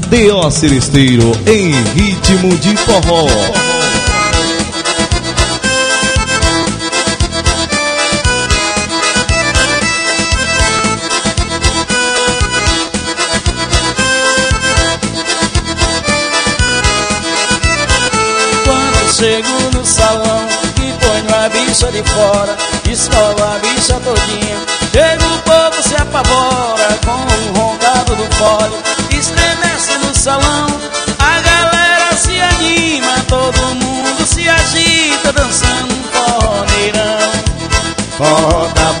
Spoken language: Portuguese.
D.O. Seresteiro em ritmo de forró. Quando chego no salão e ponho a bicha de fora, escovo a bicha todinha, chega o povo se apavora com o roncado do fole, estremece no salão, a galera se anima, todo mundo